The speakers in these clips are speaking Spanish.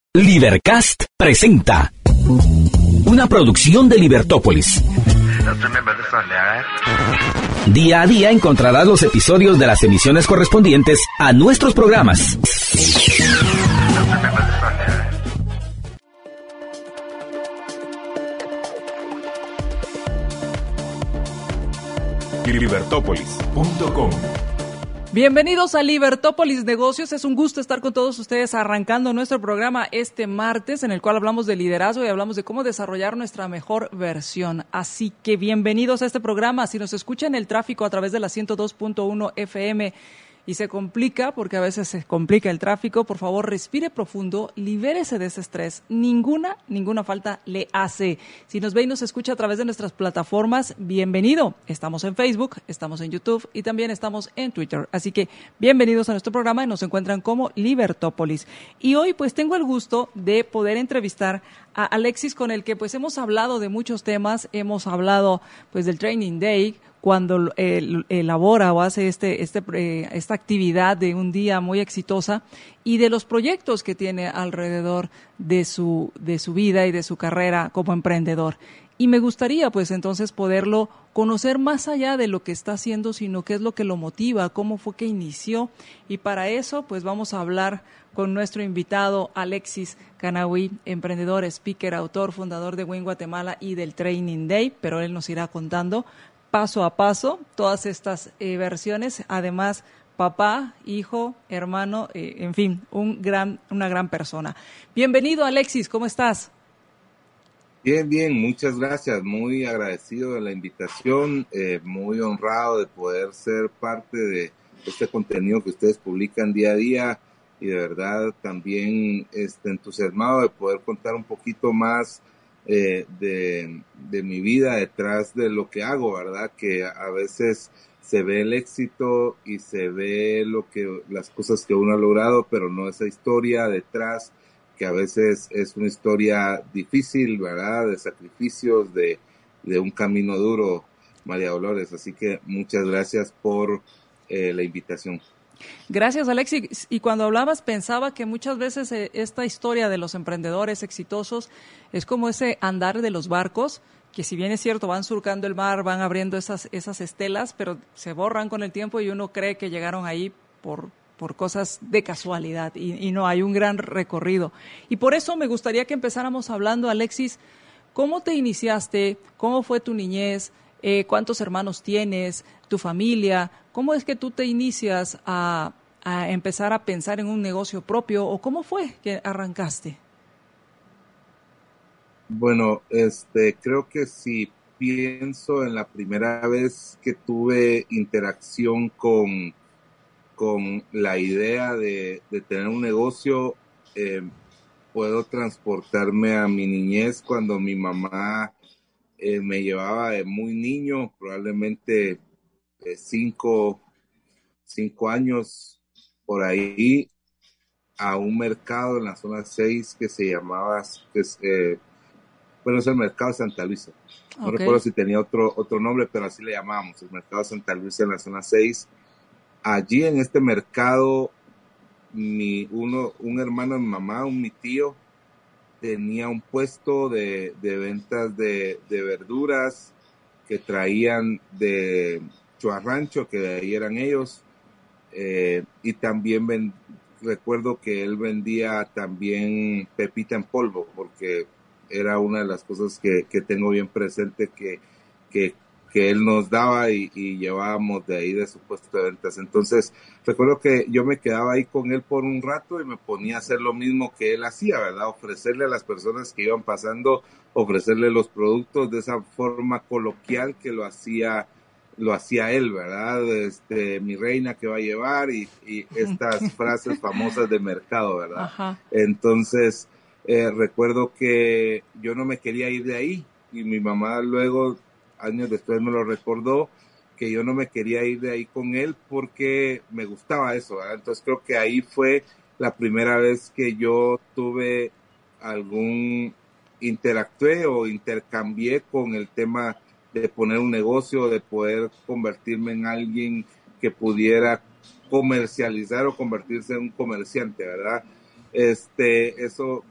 Libercast presenta una producción de Libertópolis. Día a día encontrarás los episodios de las emisiones correspondientes a nuestros programas. Libertópolis.com. Bienvenidos a Libertópolis Negocios. Es un gusto estar con todos ustedes arrancando nuestro programa este martes, en el cual hablamos de liderazgo y hablamos de cómo desarrollar nuestra mejor versión. Así que bienvenidos a este programa. Si nos escuchan el tráfico a través de la 102.1 FM y se complica, porque a veces se complica el tráfico, por favor respire profundo, libérese de ese estrés. Ninguna falta le hace. Si nos ve y nos escucha a través de nuestras plataformas, bienvenido. Estamos en Facebook, estamos en YouTube y también estamos en Twitter. Así que bienvenidos a nuestro programa y nos encuentran como Libertópolis. Y hoy pues tengo el gusto de poder entrevistar a Alexis, con el que pues hemos hablado de muchos temas. Hemos hablado pues del Training Day, cuando elabora o hace esta actividad de un día muy exitosa, y de los proyectos que tiene alrededor de su vida y de su carrera como emprendedor. Y me gustaría pues entonces poderlo conocer más allá de lo que está haciendo, sino qué es lo que lo motiva, cómo fue que inició. Y para eso pues vamos a hablar con nuestro invitado Alexis Canahui, emprendedor, speaker, autor, fundador de Win Guatemala y del Training Day, pero él nos irá contando paso a paso todas estas versiones. Además, papá, hijo, hermano, en fin, una gran persona. Bienvenido, Alexis, ¿cómo estás? Bien, muchas gracias. Muy agradecido de la invitación, muy honrado de poder ser parte de este contenido que ustedes publican día a día, y de verdad también entusiasmado de poder contar un poquito más de mi vida detrás de lo que hago, ¿verdad? Que a veces se ve el éxito y se ve las cosas que uno ha logrado, pero no esa historia detrás, que a veces es una historia difícil, ¿verdad? De sacrificios, de un camino duro, María Dolores. Así que muchas gracias por la invitación. Gracias, Alexis. Y cuando hablabas, pensaba que muchas veces esta historia de los emprendedores exitosos es como ese andar de los barcos, que si bien es cierto, van surcando el mar, van abriendo esas estelas, pero se borran con el tiempo y uno cree que llegaron ahí por cosas de casualidad, y no, hay un gran recorrido. Y por eso me gustaría que empezáramos hablando, Alexis, ¿cómo te iniciaste? ¿Cómo fue tu niñez? ¿Cuántos hermanos tienes? ¿Tu familia? ¿Cómo es que tú te inicias a empezar a pensar en un negocio propio? ¿O cómo fue que arrancaste? Bueno, creo que si pienso en la primera vez que tuve interacción con la idea de tener un negocio, puedo transportarme a mi niñez, cuando mi mamá me llevaba de muy niño, probablemente 5 años por ahí, a un mercado en la zona 6 que se llamaba, es el mercado de Santa Luisa. No recuerdo si tenía otro nombre, pero así le llamábamos, el mercado de Santa Luisa en la zona 6. Allí en este mercado, un hermano de mi mamá, mi tío, tenía un puesto de ventas de verduras que traían de Chuarrancho, que de ahí eran ellos, y también recuerdo que él vendía también pepita en polvo, porque era una de las cosas que tengo bien presente, que él nos daba y llevábamos de ahí de su puesto de ventas. Entonces recuerdo que yo me quedaba ahí con él por un rato y me ponía a hacer lo mismo que él hacía, ¿verdad? Ofrecerle a las personas que iban pasando, ofrecerle los productos de esa forma coloquial que lo hacía él, ¿verdad? Mi reina que va a llevar, y estas frases famosas de mercado, ¿verdad? Ajá. Entonces recuerdo que yo no me quería ir de ahí, y mi mamá luego, años después, me lo recordó, que yo no me quería ir de ahí con él porque me gustaba eso, ¿verdad? Entonces creo que ahí fue la primera vez que yo tuve interactué o intercambié con el tema de poner un negocio, de poder convertirme en alguien que pudiera comercializar o convertirse en un comerciante, ¿verdad? Eso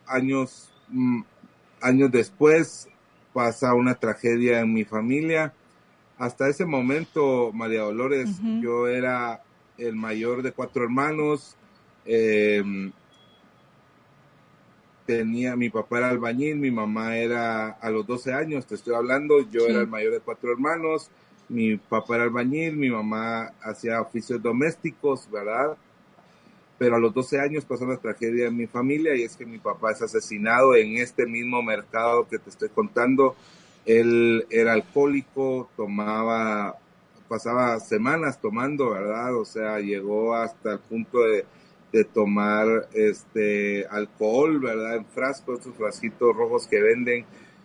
años después pasa una tragedia en mi familia. Hasta ese momento, María Dolores, yo era el mayor de 4 hermanos. Mi papá era albañil, mi mamá era, a los 12 años, te estoy hablando, yo era el mayor de 4 hermanos, mi papá era albañil, mi mamá hacía oficios domésticos, ¿verdad? Pero a los 12 años pasó una tragedia en mi familia, y es que mi papá es asesinado en este mismo mercado que te estoy contando. Él era alcohólico, pasaba semanas tomando, ¿verdad? O sea, llegó hasta el punto de tomar alcohol, ¿verdad? En frascos, estos frasquitos rojos que venden,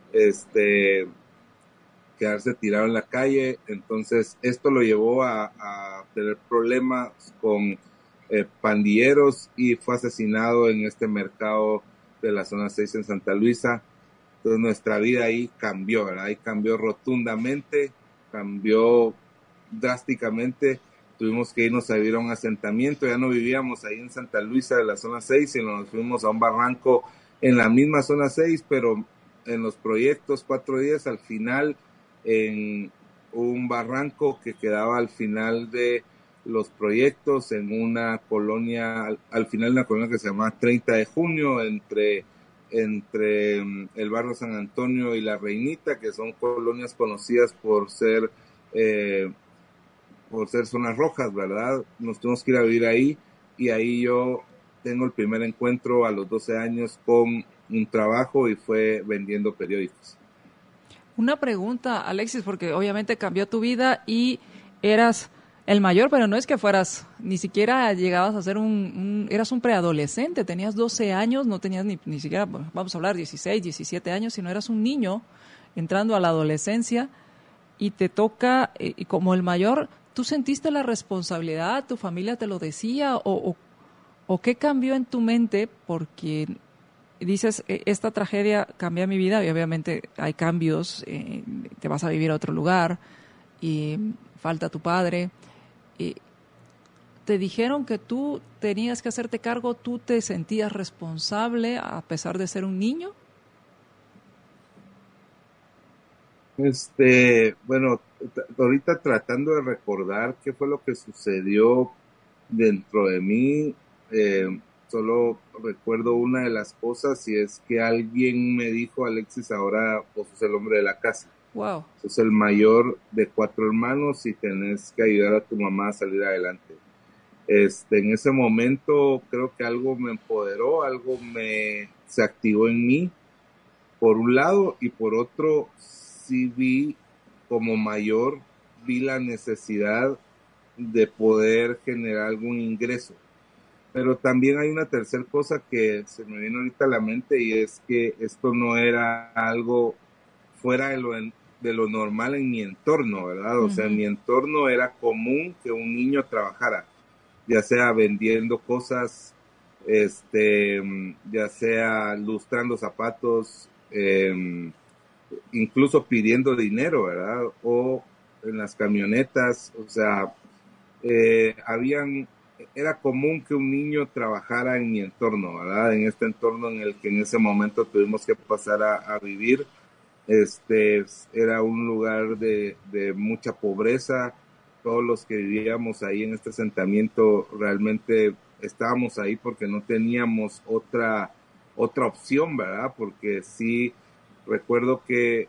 quedarse tirado en la calle. Entonces, esto lo llevó a tener problemas con pandilleros, y fue asesinado en este mercado de la zona 6 en Santa Luisa. Entonces nuestra vida ahí cambió, ¿verdad? Ahí cambió rotundamente, cambió drásticamente. Tuvimos que irnos a vivir a un asentamiento, ya no vivíamos ahí en Santa Luisa de la zona 6, sino nos fuimos a un barranco en la misma zona 6, pero en los proyectos 4 días al final, en un barranco que quedaba al final de los proyectos, en una colonia, al final de una colonia que se llama 30 de junio, entre el barrio San Antonio y La Reinita, que son colonias conocidas por ser zonas rojas, ¿verdad? Nos tuvimos que ir a vivir ahí, y ahí yo tengo el primer encuentro a los 12 años con un trabajo, y fue vendiendo periódicos. Una pregunta, Alexis, porque obviamente cambió tu vida y eras el mayor, pero no es que fueras, ni siquiera llegabas a ser eras un preadolescente, tenías 12 años, no tenías ni siquiera, vamos a hablar, 16, 17 años, sino eras un niño entrando a la adolescencia, y te toca, y como el mayor, ¿tú sentiste la responsabilidad? ¿Tu familia te lo decía? ¿O qué cambió en tu mente? Porque dices, esta tragedia cambió mi vida, y obviamente hay cambios, te vas a vivir a otro lugar, y falta tu padre. ¿Te dijeron que tú tenías que hacerte cargo? ¿Tú te sentías responsable a pesar de ser un niño? Bueno, ahorita tratando de recordar qué fue lo que sucedió dentro de mí, solo recuerdo una de las cosas, y es que alguien me dijo: Alexis, ahora vos sos el hombre de la casa. Wow. Sos el mayor de 4 hermanos y tenés que ayudar a tu mamá a salir adelante. En ese momento creo que algo me empoderó, algo se activó en mí, por un lado, y por otro, sí como mayor, vi la necesidad de poder generar algún ingreso. Pero también hay una tercera cosa que se me viene ahorita a la mente, y es que esto no era algo fuera de lo normal en mi entorno, ¿verdad? O sea, en mi entorno era común que un niño trabajara, ya sea vendiendo cosas, ya sea lustrando zapatos, incluso pidiendo dinero, ¿verdad? O en las camionetas, o sea, era común que un niño trabajara en mi entorno, ¿verdad? En este entorno en el que en ese momento tuvimos que pasar a vivir. Era un lugar de mucha pobreza. Todos los que vivíamos ahí en este asentamiento realmente estábamos ahí porque no teníamos otra opción, ¿verdad? Porque sí, recuerdo que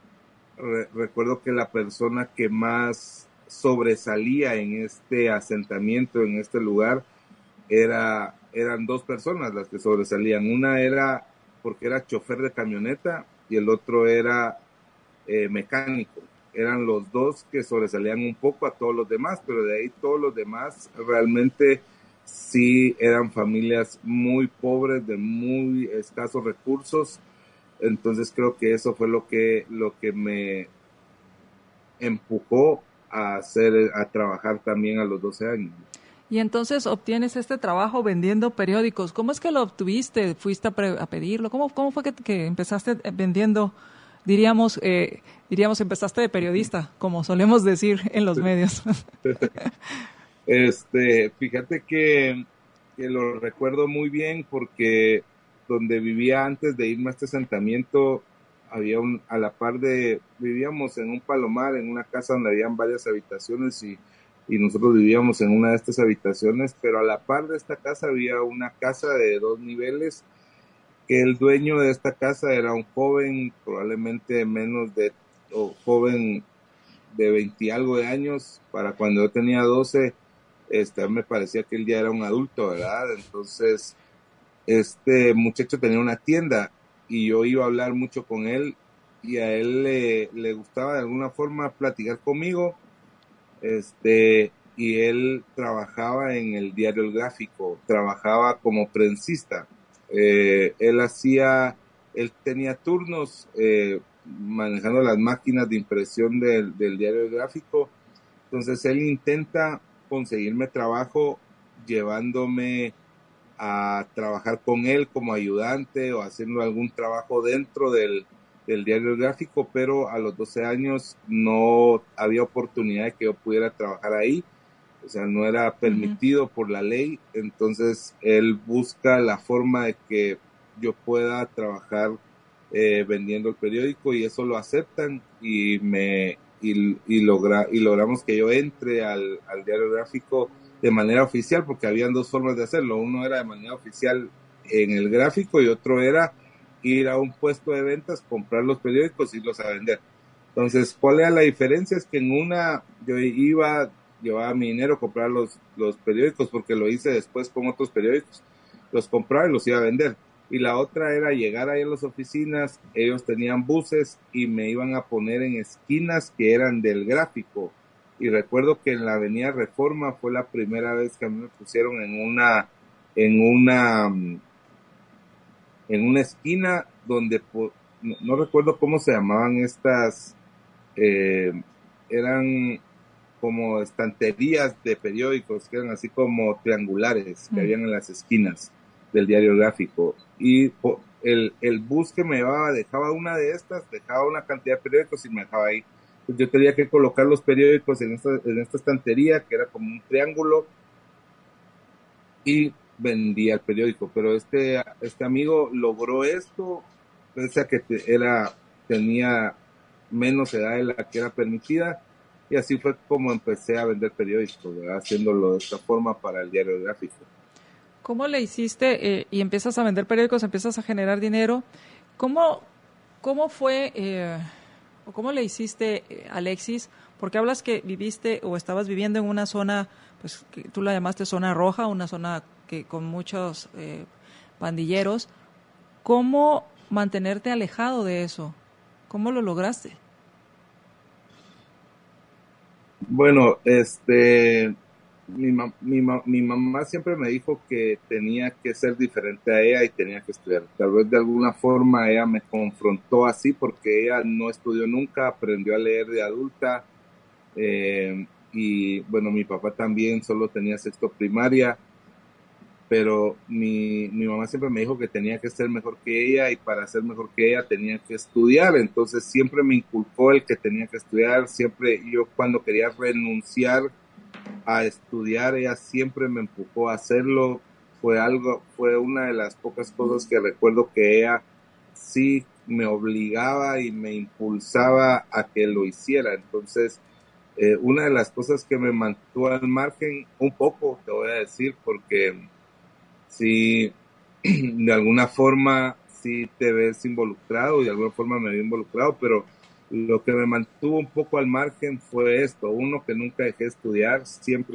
la persona que más sobresalía en este asentamiento, en este lugar, eran 2 personas las que sobresalían. Una era porque era chofer de camioneta, y el otro era mecánico. Eran los 2 que sobresalían un poco a todos los demás, pero de ahí todos los demás realmente sí eran familias muy pobres, de muy escasos recursos. Entonces creo que eso fue lo que me empujó a trabajar también a los 12 años. Y entonces obtienes este trabajo vendiendo periódicos. ¿Cómo es que lo obtuviste? ¿Fuiste a pedirlo? ¿Cómo fue que empezaste vendiendo? Diríamos, empezaste de periodista, como solemos decir en los medios. Fíjate que que lo recuerdo muy bien porque donde vivía antes de irme a este asentamiento, a la par vivíamos en un palomar, en una casa donde habían varias habitaciones y nosotros vivíamos en una de estas habitaciones, pero a la par de esta casa había una casa de 2 niveles, que el dueño de esta casa era un joven, probablemente joven de 20 y algo de años, para cuando yo tenía 12, me parecía que él ya era un adulto, ¿verdad? Entonces, este muchacho tenía una tienda y yo iba a hablar mucho con él y a él le gustaba de alguna forma platicar conmigo, y él trabajaba en el diario El Gráfico, trabajaba como prensista. Él tenía turnos manejando las máquinas de impresión del diario El Gráfico. Entonces él intenta conseguirme trabajo llevándome a trabajar con él como ayudante o haciendo algún trabajo dentro del diario gráfico, pero a los 12 años no había oportunidad de que yo pudiera trabajar ahí, o sea, no era permitido por la ley. Entonces él busca la forma de que yo pueda trabajar vendiendo el periódico, y eso lo aceptan y logramos que yo entre al diario gráfico de manera oficial, porque habían 2 formas de hacerlo. Uno era de manera oficial en el gráfico y otro era ir a un puesto de ventas, comprar los periódicos y irlos a vender. Entonces, ¿cuál era la diferencia? Es que en una yo llevaba mi dinero a comprar los periódicos, porque lo hice después con otros periódicos, los compraba y los iba a vender. Y la otra era llegar ahí a las oficinas, ellos tenían buses y me iban a poner en esquinas que eran del gráfico. Y recuerdo que en la avenida Reforma fue la primera vez que a mí me pusieron en una esquina donde no recuerdo cómo se llamaban estas, eran como estanterías de periódicos, que eran así como triangulares, que habían en las esquinas del diario gráfico. Y el bus que me llevaba dejaba una de estas, dejaba una cantidad de periódicos y me dejaba ahí. Yo tenía que colocar los periódicos en esta estantería, que era como un triángulo, y vendía el periódico. Pero este amigo logró esto, pese a que tenía menos edad de la que era permitida, y así fue como empecé a vender periódicos, ¿verdad? Haciéndolo de esta forma para el diario gráfico. ¿Cómo le hiciste y empiezas a vender periódicos, empiezas a generar dinero? ¿Cómo fue o cómo le hiciste, Alexis? Porque hablas que viviste o estabas viviendo en una zona, pues que tú la llamaste zona roja, una zona que con muchos pandilleros. ¿Cómo mantenerte alejado de eso? ¿Cómo lo lograste? Bueno, mi mamá siempre me dijo que tenía que ser diferente a ella y tenía que estudiar. Tal vez de alguna forma ella me confrontó así, porque ella no estudió nunca, aprendió a leer de adulta, y bueno, mi papá también solo tenía sexto primaria, pero mi mamá siempre me dijo que tenía que ser mejor que ella, y para ser mejor que ella tenía que estudiar. Entonces siempre me inculcó el que tenía que estudiar. Siempre yo, cuando quería renunciar a estudiar, ella siempre me empujó a hacerlo. Fue una de las pocas cosas que recuerdo que ella sí me obligaba y me impulsaba a que lo hiciera. Entonces, una de las cosas que me mantuvo al margen, un poco, te voy a decir, porque sí, de alguna forma sí te ves involucrado, y de alguna forma me vi involucrado, pero lo que me mantuvo un poco al margen fue esto. Uno, que nunca dejé de estudiar, siempre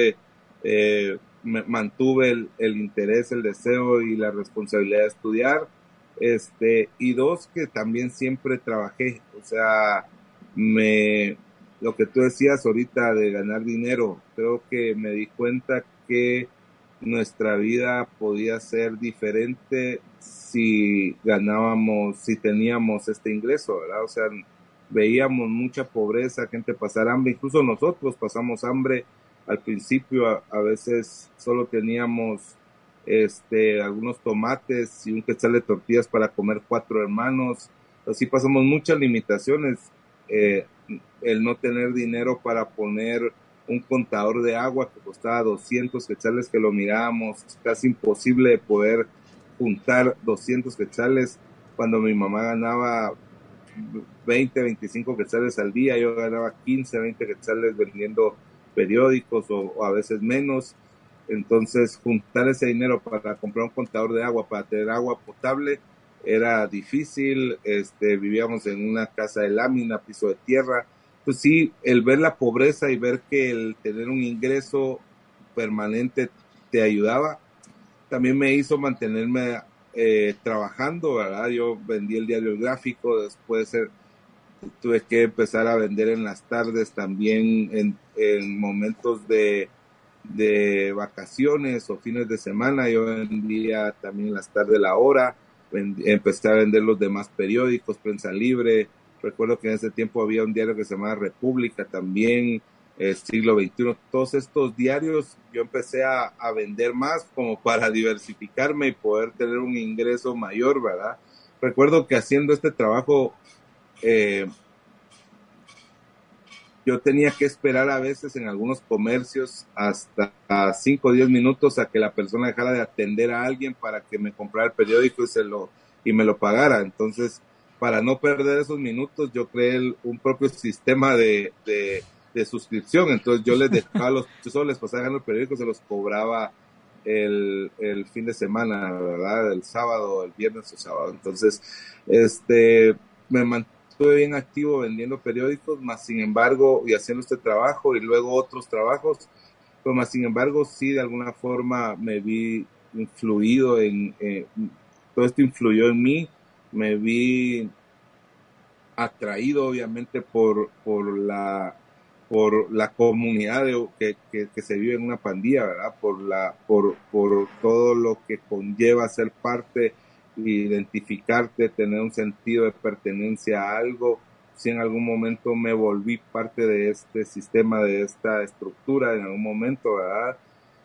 mantuve el interés, el deseo y la responsabilidad de estudiar, y dos, que también siempre trabajé. O sea, lo que tú decías ahorita de ganar dinero, creo que me di cuenta que nuestra vida podía ser diferente si teníamos este ingreso, ¿verdad? O sea, veíamos mucha pobreza, gente pasar hambre, incluso nosotros pasamos hambre al principio. A veces solo teníamos algunos tomates y un quetzal de tortillas para comer 4 hermanos. Así pasamos muchas limitaciones. El no tener dinero para poner un contador de agua que costaba 200 quetzales, que lo mirábamos casi imposible de poder juntar 200 quetzales cuando mi mamá ganaba 20, 25 quetzales al día, yo ganaba 15, 20 quetzales vendiendo periódicos o a veces menos. Entonces juntar ese dinero para comprar un contador de agua, para tener agua potable, era difícil. Vivíamos en una casa de lámina, piso de tierra. Pues sí, el ver la pobreza y ver que el tener un ingreso permanente te ayudaba, también me hizo mantenerme trabajando, ¿verdad? Yo vendí el diario gráfico, después tuve que empezar a vender en las tardes también, en momentos de vacaciones o fines de semana. Yo vendía también en las tardes La Hora, empecé a vender los demás periódicos, Prensa Libre. Recuerdo que en ese tiempo había un diario que se llamaba República también, Siglo XXI. Todos estos diarios yo empecé a vender más como para diversificarme y poder tener un ingreso mayor, ¿verdad? Recuerdo que haciendo este trabajo yo tenía que esperar a veces en algunos comercios hasta 5 o 10 minutos a que la persona dejara de atender a alguien para que me comprara el periódico y me lo pagara. Entonces, para no perder esos minutos, yo creé un propio sistema de suscripción. Entonces, yo les dejaba los soles, pasaba ganando el periódico, se los cobraba el fin de semana, ¿verdad? El sábado, el viernes o sábado. Entonces, me mantuve bien activo vendiendo periódicos, más sin embargo, y haciendo este trabajo y luego otros trabajos, pues más sin embargo, sí, de alguna forma me vi influido todo esto influyó en mí, me vi atraído obviamente por la comunidad que se vive en una pandilla, ¿verdad? Por todo lo que conlleva ser parte, identificarte, tener un sentido de pertenencia a algo. Si en algún momento me volví parte de este sistema, de esta estructura, en algún momento, ¿verdad?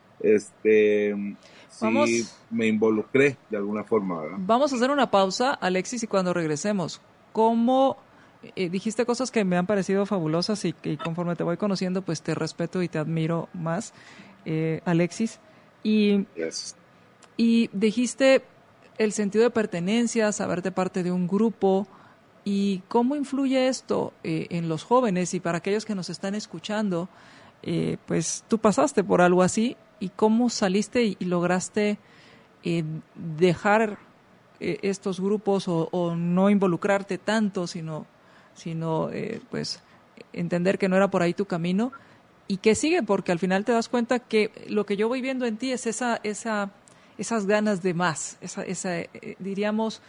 Sí, me involucré de alguna forma, ¿verdad? Vamos a hacer una pausa, Alexis, y cuando regresemos, ¿cómo dijiste cosas que me han parecido fabulosas y conforme te voy conociendo, pues te respeto y te admiro más, Alexis? Yes. Y dijiste el sentido de pertenencia, saberte parte de un grupo, y cómo influye esto en los jóvenes y para aquellos que nos están escuchando. Pues tú pasaste por algo así, y cómo saliste y lograste dejar estos grupos o no involucrarte tanto, sino pues entender que no era por ahí tu camino y que sigue, porque al final te das cuenta que lo que yo voy viendo en ti es esas ganas de más, diríamos,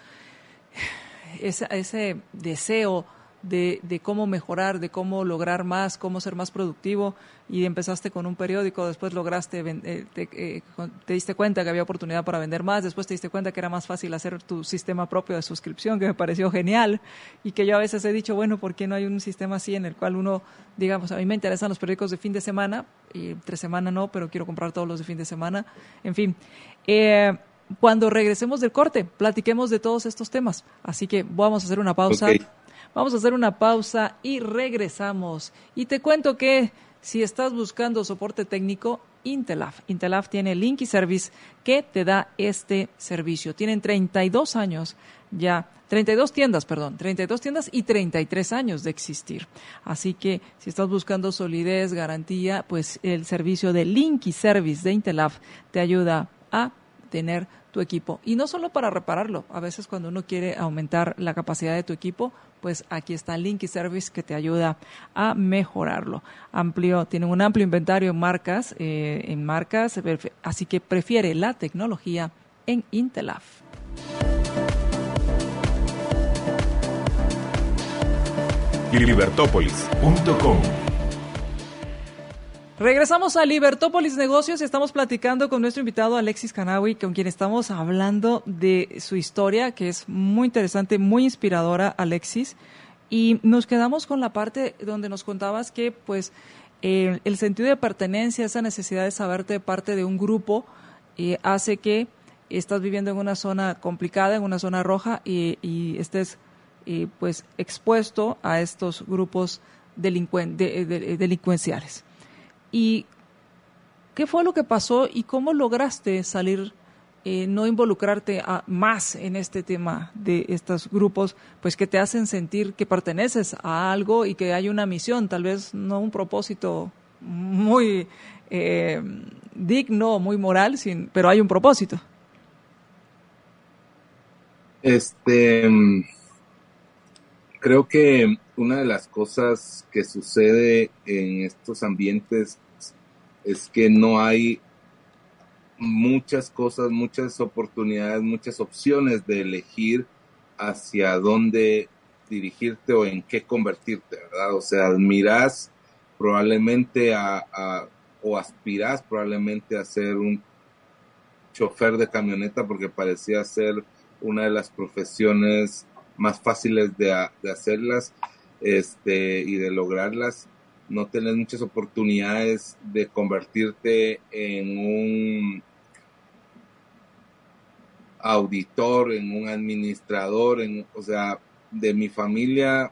ese deseo de cómo mejorar, de cómo lograr más, cómo ser más productivo. Y empezaste con un periódico, después lograste te diste cuenta que había oportunidad para vender más, después te diste cuenta que era más fácil hacer tu sistema propio de suscripción, que me pareció genial, y que yo a veces he dicho, bueno, ¿por qué no hay un sistema así en el cual uno, digamos, a mí me interesan los periódicos de fin de semana, y entre semana no, pero quiero comprar todos los de fin de semana? En fin, cuando regresemos del corte, platiquemos de todos estos temas. Así que vamos a hacer una pausa. Okay. Vamos a hacer una pausa y regresamos. Y te cuento que si estás buscando soporte técnico, Intelaf tiene Linky Service que te da este servicio. Tienen 32 años ya, 32 tiendas y 33 años de existir. Así que si estás buscando solidez, garantía, pues el servicio de Linky Service de Intelaf te ayuda a tener tu equipo. Y no solo para repararlo, a veces cuando uno quiere aumentar la capacidad de tu equipo, pues aquí está Linky Service que te ayuda a mejorarlo. Tienen un amplio inventario en marcas, así que prefiere la tecnología en Intelaf. Libertópolis.com. Regresamos a Libertópolis Negocios y estamos platicando con nuestro invitado Alexis Kanawy, con quien estamos hablando de su historia, que es muy interesante, muy inspiradora, Alexis. Y nos quedamos con la parte donde nos contabas que pues el sentido de pertenencia, esa necesidad de saberte parte de un grupo, hace que estás viviendo en una zona complicada, en una zona roja, y estés pues expuesto a estos grupos delincuenciales. ¿Y qué fue lo que pasó y cómo lograste salir, no involucrarte más en este tema de estos grupos, pues que te hacen sentir que perteneces a algo y que hay una misión, tal vez no un propósito muy digno, muy moral, pero hay un propósito? Creo que una de las cosas que sucede en estos ambientes es que no hay muchas cosas, muchas oportunidades, muchas opciones de elegir hacia dónde dirigirte o en qué convertirte, ¿verdad? O sea, admirás probablemente o aspirás probablemente a ser un chofer de camioneta porque parecía ser una de las profesiones más fáciles de hacerlas y de lograrlas. No tenés muchas oportunidades de convertirte en un auditor, en un administrador, o sea, de mi familia,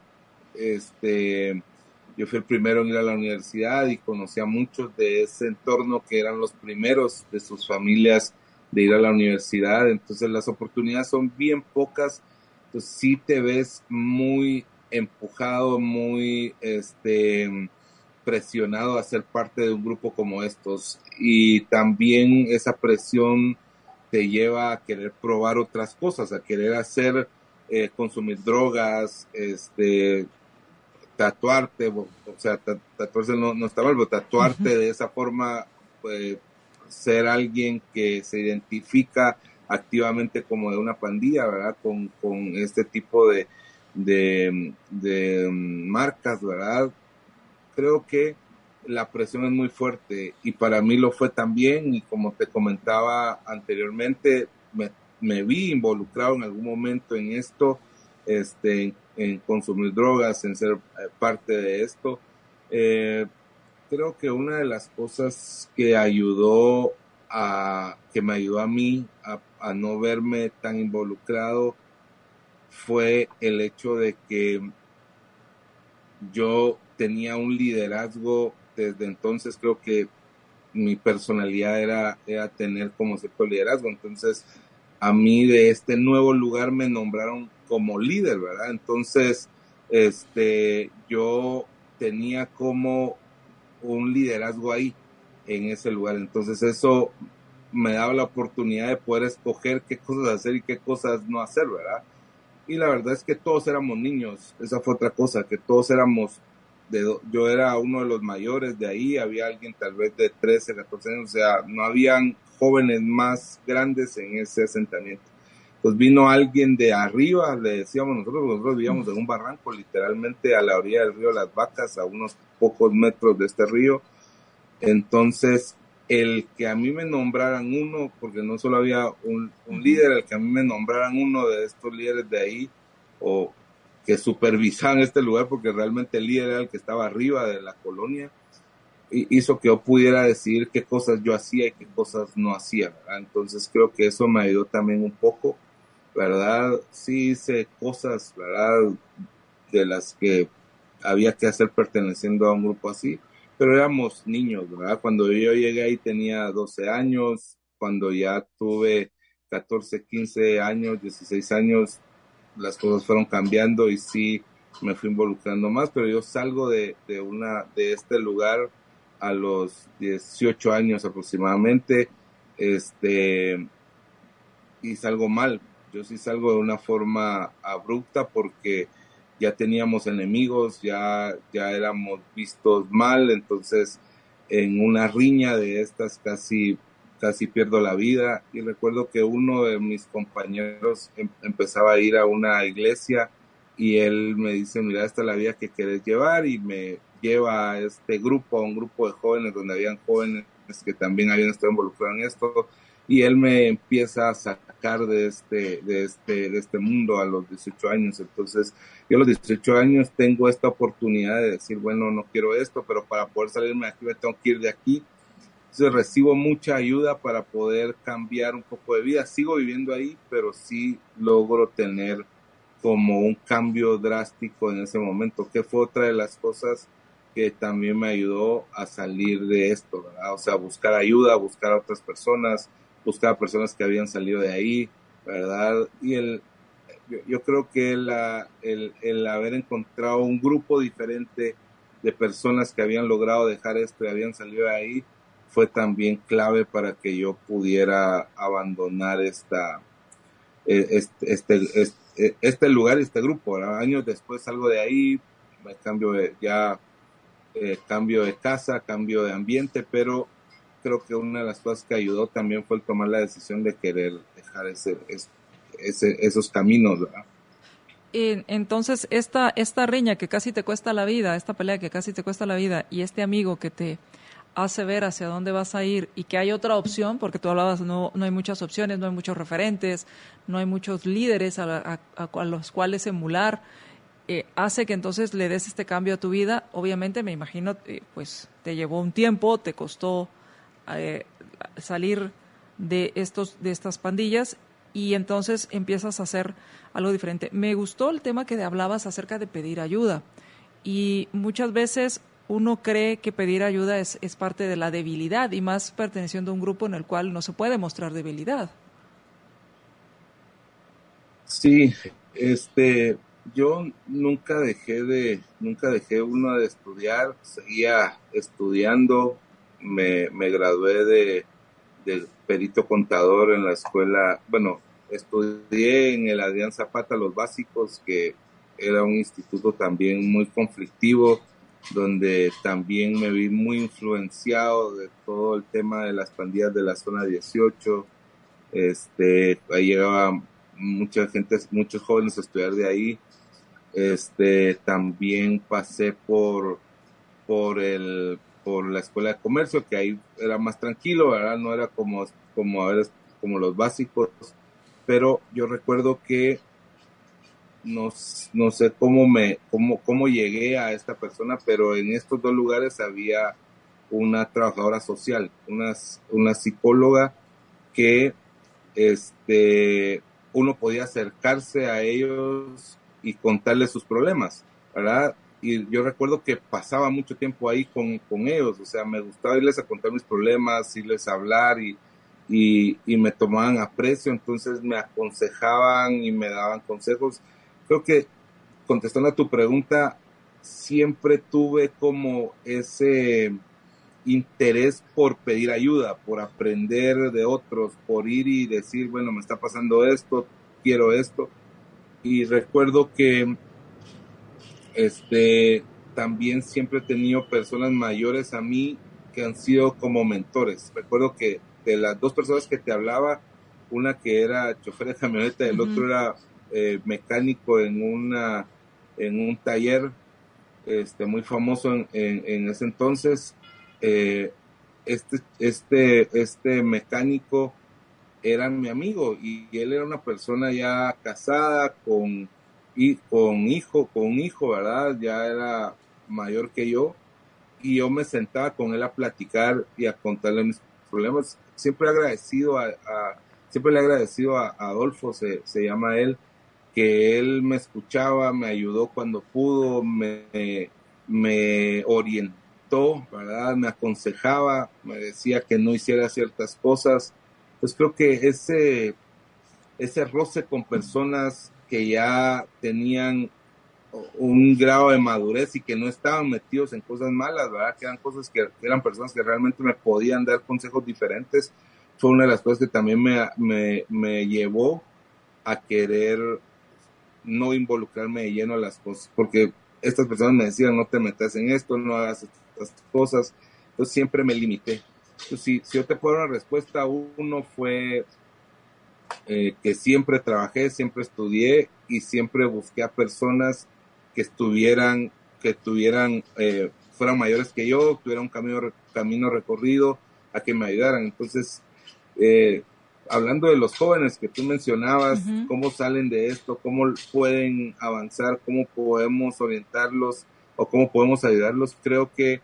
yo fui el primero en ir a la universidad y conocí a muchos de ese entorno que eran los primeros de sus familias de ir a la universidad, entonces las oportunidades son bien pocas, entonces sí te ves muy empujado, muy presionado a ser parte de un grupo como estos, y también esa presión te lleva a querer probar otras cosas, a querer hacer, consumir drogas, tatuarte, o sea, tatuarse no está mal, pero tatuarte de esa forma, ser alguien que se identifica activamente como de una pandilla, ¿verdad? Con este tipo de marcas, ¿verdad? Creo que la presión es muy fuerte y para mí lo fue también, y como te comentaba anteriormente, me vi involucrado en algún momento en esto, en consumir drogas, en ser parte de esto. Creo que una de las cosas que me ayudó a mí a no verme tan involucrado fue el hecho de que yo tenía un liderazgo desde entonces. Creo que mi personalidad era tener como cierto liderazgo, entonces a mí de este nuevo lugar me nombraron como líder, ¿verdad? Entonces, yo tenía como un liderazgo ahí, en ese lugar, entonces eso me daba la oportunidad de poder escoger qué cosas hacer y qué cosas no hacer, ¿verdad? Y la verdad es que todos éramos niños, esa fue otra cosa, que todos éramos, yo era uno de los mayores de ahí, había alguien tal vez de 13, 14 años, o sea, no habían jóvenes más grandes en ese asentamiento. Pues vino alguien de arriba, le decíamos nosotros vivíamos en un barranco, literalmente a la orilla del río Las Vacas, a unos pocos metros de este río. Entonces, el que a mí me nombraran uno, porque no solo había un líder, el que a mí me nombraran uno de estos líderes de ahí, o que supervisaban este lugar, porque realmente el líder era el que estaba arriba de la colonia, hizo que yo pudiera decidir qué cosas yo hacía y qué cosas no hacía, ¿verdad? Entonces creo que eso me ayudó también un poco, ¿verdad? Sí hice cosas, ¿verdad?, de las que había que hacer perteneciendo a un grupo así, pero éramos niños, ¿verdad? Cuando yo llegué ahí tenía 12 años, cuando ya tuve 14, 15 años, 16 años, las cosas fueron cambiando y sí me fui involucrando más, pero yo salgo de este lugar a los 18 años aproximadamente, y salgo mal. Yo sí salgo de una forma abrupta porque ya teníamos enemigos, ya éramos vistos mal, entonces en una riña de estas casi pierdo la vida. Y recuerdo que uno de mis compañeros empezaba a ir a una iglesia y él me dice, mira, esta es la vida que querés llevar, y me lleva a este grupo, a un grupo de jóvenes donde habían jóvenes que también habían estado involucrados en esto, y él me empieza a sacar de este mundo a los 18 años. Entonces yo a los 18 años tengo esta oportunidad de decir, bueno, no quiero esto, pero para poder salirme de aquí me tengo que ir de aquí. Entonces recibo mucha ayuda para poder cambiar un poco de vida. Sigo viviendo ahí, pero sí logro tener como un cambio drástico en ese momento, que fue otra de las cosas que también me ayudó a salir de esto, ¿verdad? O sea, buscar ayuda, buscar a otras personas, buscar a personas que habían salido de ahí, ¿verdad? Y yo creo que el haber encontrado un grupo diferente de personas que habían logrado dejar esto y habían salido de ahí fue también clave para que yo pudiera abandonar este lugar, este grupo, ¿verdad? Años después salgo de ahí, cambio de casa, cambio de ambiente, pero creo que una de las cosas que ayudó también fue el tomar la decisión de querer dejar esos caminos, ¿verdad? Entonces, esta riña que casi te cuesta la vida, esta pelea que casi te cuesta la vida, y este amigo que te hace ver hacia dónde vas a ir y que hay otra opción, porque tú hablabas, no hay muchas opciones, no hay muchos referentes, no hay muchos líderes a los cuales emular, hace que entonces le des este cambio a tu vida. Obviamente, me imagino, pues te llevó un tiempo, te costó salir de estas pandillas, y entonces empiezas a hacer algo diferente. Me gustó el tema que hablabas acerca de pedir ayuda, y muchas veces uno cree que pedir ayuda es parte de la debilidad, y más perteneciendo a un grupo en el cual no se puede mostrar debilidad. Sí, yo nunca dejé uno de estudiar, seguía estudiando, me gradué de perito contador en la escuela, bueno, estudié en el Adrián Zapata los básicos, que era un instituto también muy conflictivo, donde también me vi muy influenciado de todo el tema de las pandillas de la zona 18. Ahí llegaba mucha gente, muchos jóvenes a estudiar de ahí. También pasé por la escuela de comercio, que ahí era más tranquilo, ¿verdad? No era como los básicos, pero yo recuerdo que no sé cómo llegué a esta persona, pero en estos dos lugares había una trabajadora social, una psicóloga que uno podía acercarse a ellos y contarles sus problemas, ¿verdad? Y yo recuerdo que pasaba mucho tiempo ahí con ellos, o sea, me gustaba irles a contar mis problemas, irles a hablar, y me tomaban aprecio, entonces me aconsejaban y me daban consejos. Creo que, contestando a tu pregunta, siempre tuve como ese interés por pedir ayuda, por aprender de otros, por ir y decir, bueno, me está pasando esto, quiero esto. Y recuerdo que también siempre he tenido personas mayores a mí que han sido como mentores. Recuerdo que de las dos personas que te hablaba, una que era chofer de camioneta, el otro era mecánico en un taller muy famoso en ese entonces. Este mecánico era mi amigo, y él era una persona ya casada con un hijo, ¿verdad? Ya era mayor que yo, y yo me sentaba con él a platicar y a contarle mis problemas. Siempre le he agradecido a Adolfo, se llama él, que él me escuchaba, me ayudó cuando pudo, me orientó, ¿verdad? Me aconsejaba, me decía que no hiciera ciertas cosas. Pues creo que ese roce con personas que ya tenían un grado de madurez y que no estaban metidos en cosas malas, ¿verdad? Que eran cosas que eran personas que realmente me podían dar consejos diferentes, fue una de las cosas que también me llevó a querer no involucrarme de lleno a las cosas, porque estas personas me decían, no te metas en esto, no hagas estas cosas. Entonces siempre me limité. Entonces, si yo te puedo dar una respuesta, uno fue que siempre trabajé, siempre estudié y siempre busqué a personas que fueran mayores que yo, tuvieran un camino recorrido, a que me ayudaran. Entonces, hablando de los jóvenes que tú mencionabas, cómo salen de esto, cómo pueden avanzar, cómo podemos orientarlos o cómo podemos ayudarlos, creo que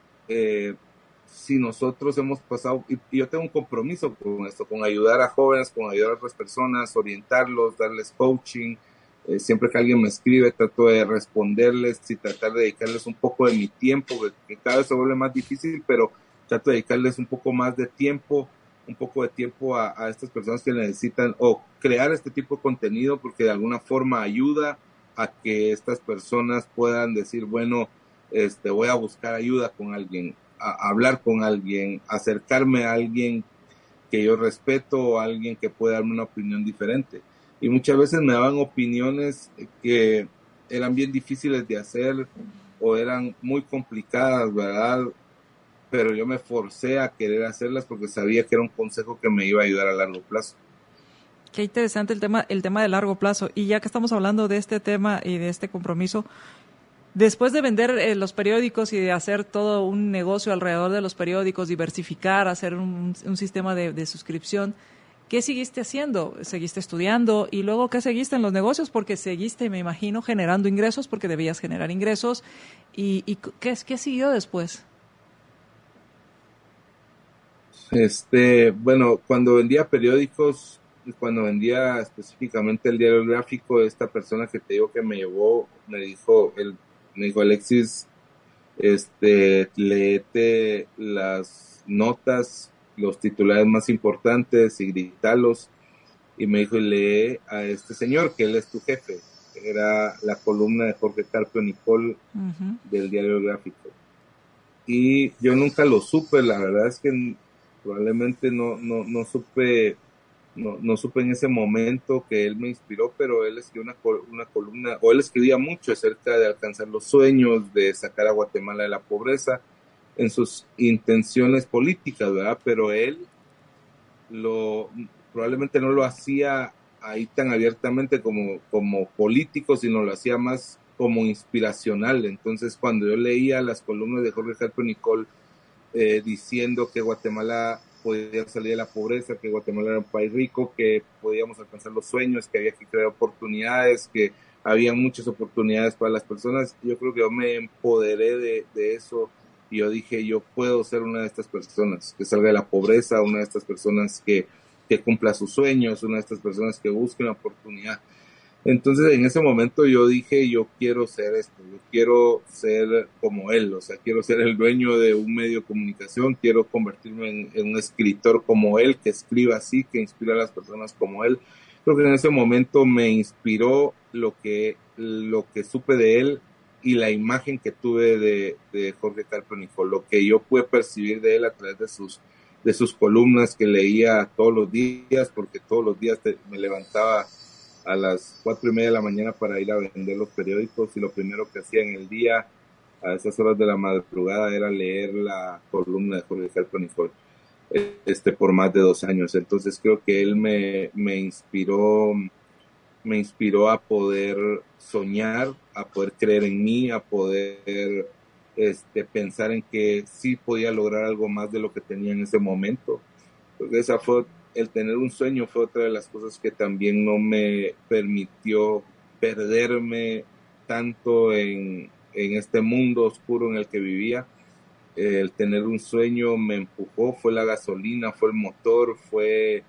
si nosotros hemos pasado, y yo tengo un compromiso con esto, con ayudar a jóvenes, con ayudar a otras personas, orientarlos, darles coaching, Siempre que alguien me escribe, trato de responderles y tratar de dedicarles un poco de mi tiempo, que cada vez se vuelve más difícil, pero trato de dedicarles un poco más de tiempo, un poco de tiempo a estas personas que necesitan, o crear este tipo de contenido, porque de alguna forma ayuda a que estas personas puedan decir, bueno, voy a buscar ayuda con alguien, a hablar con alguien, acercarme a alguien que yo respeto, o a alguien que pueda darme una opinión diferente. Y muchas veces me daban opiniones que eran bien difíciles de hacer o eran muy complicadas, ¿verdad? Pero yo me forcé a querer hacerlas porque sabía que era un consejo que me iba a ayudar a largo plazo. Qué interesante el tema de largo plazo. Y ya que estamos hablando de este tema y de este compromiso, después de vender los periódicos y de hacer todo un negocio alrededor de los periódicos, diversificar, hacer un sistema de suscripción, ¿qué seguiste haciendo? ¿Seguiste estudiando? ¿Y luego qué seguiste en los negocios? Porque seguiste, me imagino, generando ingresos, porque debías generar ingresos. ¿Y qué siguió después? Bueno, cuando vendía periódicos, cuando vendía específicamente el diario gráfico, esta persona que te digo que me llevó, me dijo, Alexis, léete las notas, los titulares más importantes y gritalos. Y me dijo, lee a este señor, que él es tu jefe. Era la columna de Jorge Carpio Nicol del diario gráfico. Y yo nunca lo supe, la verdad es que probablemente no supe en ese momento que él me inspiró, pero él escribió una columna, o él escribía mucho acerca de alcanzar los sueños, de sacar a Guatemala de la pobreza, en sus intenciones políticas, ¿verdad? Pero él probablemente no lo hacía ahí tan abiertamente como político, sino lo hacía más como inspiracional. Entonces, cuando yo leía las columnas de Jorge Carpio Nicol, diciendo que Guatemala podía salir de la pobreza, que Guatemala era un país rico, que podíamos alcanzar los sueños, que había que crear oportunidades, que había muchas oportunidades para las personas, yo creo que yo me empoderé de eso, y yo dije, yo puedo ser una de estas personas que salga de la pobreza, una de estas personas que cumpla sus sueños, una de estas personas que busque una oportunidad. Entonces en ese momento yo dije, yo quiero ser esto, yo quiero ser como él, o sea, quiero ser el dueño de un medio de comunicación, quiero convertirme en un escritor como él, que escriba así, que inspira a las personas como él. Creo que en ese momento me inspiró lo que supe de él y la imagen que tuve de Jorge Carpio Nicol, lo que yo pude percibir de él a través de sus columnas que leía todos los días, porque todos los días me levantaba a las 4:30 de la mañana para ir a vender los periódicos, y lo primero que hacía en el día a esas horas de la madrugada era leer la columna de Jorge Carpio Nicol, por más de 2 años. Entonces creo que él me inspiró a poder soñar, a poder creer en mí, a poder pensar en que sí podía lograr algo más de lo que tenía en ese momento. Porque el tener un sueño fue otra de las cosas que también no me permitió perderme tanto en este mundo oscuro en el que vivía. El tener un sueño me empujó, fue la gasolina, fue el motor, fue